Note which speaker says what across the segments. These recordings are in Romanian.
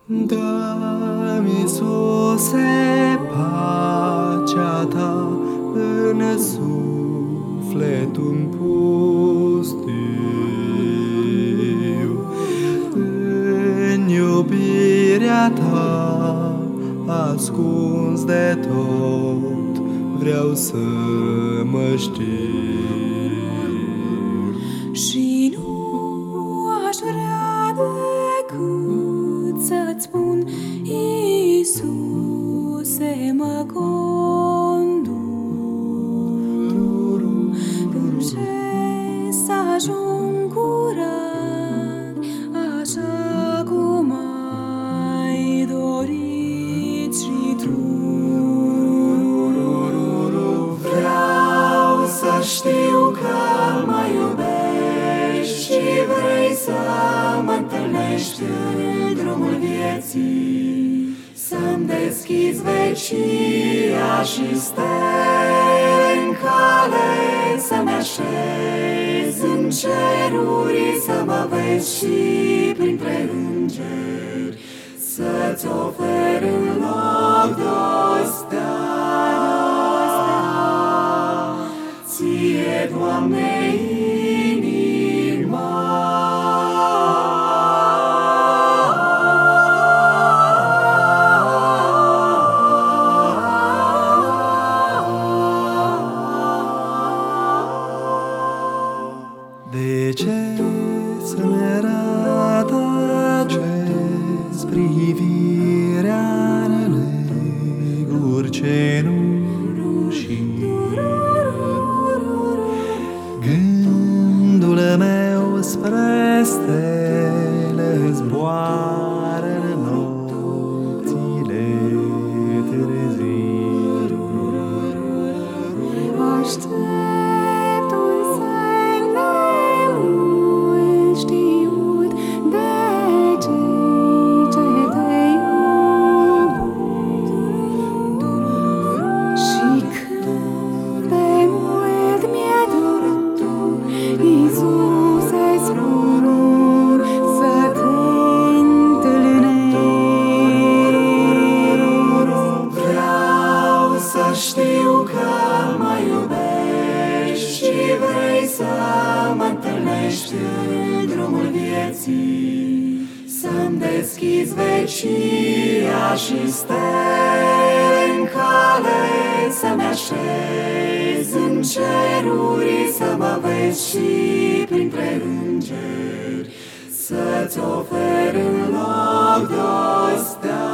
Speaker 1: Dă-mi, Iisuse, pacea ta în sufletul pustiu. În iubirea ta, ascuns de tot, vreau să mă știu.
Speaker 2: Și nu aș vrea decât să-ți spun: Iisuse, mă conduc. Când să ajung curat, așa cum ai dorit și tu.
Speaker 3: Vreau să știu că mă iubești și vrei să mă întâlnești în drumul vieții, să-mi deschizi vecia și stele în cale, să-mi așezi în ceruri, să mă vezi și printre îngeri, să-ți ofer în loc de-o Ție, Doamne, inima.
Speaker 1: De ce să-mi arată acest privirea în neguri cenușii? Gândul meu spre stele zboară în nopțile târzii.
Speaker 2: Aștept un semn nemult știut de cei ce te iubesc. Și cât de mult mi-e dor tu, Iisuse, spun să te întâlnesc.
Speaker 3: Vreau să știu că mă iubești și vrei să mă întâlnești în drumul vieții, să-mi deschizi vecia și stele în cale, să-mi așezi în ceruri, să mă vezi și printre îngeri, să-ți ofer în loc de-o stea.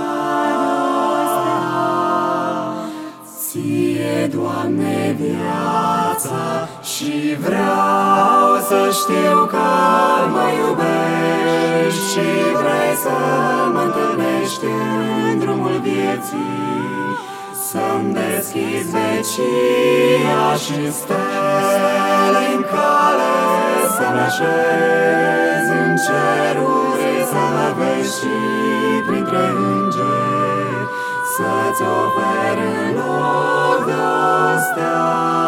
Speaker 3: Ție, Doamne, viața, și vreau să știu că mă iubești și vrei să mă întâlnești în drumul vieții, să-mi deschizi vecia și stele în cale, să-mi așezi în ceruri, să mă vezi și printre îngeri, să-ți ofer în loc de-o stea.